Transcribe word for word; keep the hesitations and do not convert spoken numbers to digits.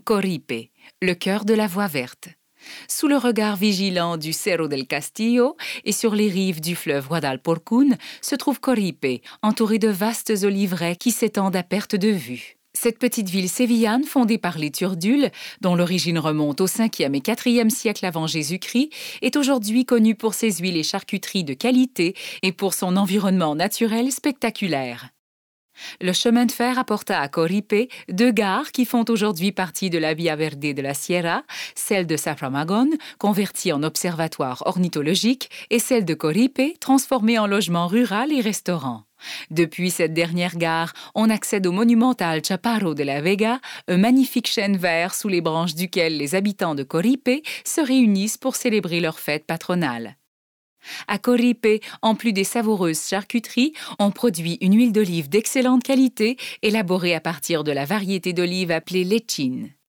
Coripe, le cœur de la voie verte. Sous le regard vigilant du Cerro del Castillo et sur les rives du fleuve Guadalporcún se trouve Coripe, entourée de vastes oliveraies qui s'étendent à perte de vue. Cette petite ville sévillane, fondée par les Turdules, dont l'origine remonte au cinquième et quatrième siècle avant Jésus-Christ, est aujourd'hui connue pour ses huiles et charcuteries de qualité et pour son environnement naturel spectaculaire. Le chemin de fer apporta à Coripe deux gares qui font aujourd'hui partie de la Via Verde de la Sierra, celle de Saframagón, convertie en observatoire ornithologique, et celle de Coripe, transformée en logement rural et restaurant. Depuis cette dernière gare, on accède au monumental Chaparro de la Vega, un magnifique chêne vert sous les branches duquel les habitants de Coripe se réunissent pour célébrer leur fête patronale. À Coripe, en plus des savoureuses charcuteries, on produit une huile d'olive d'excellente qualité, élaborée à partir de la variété d'olive appelée lechín.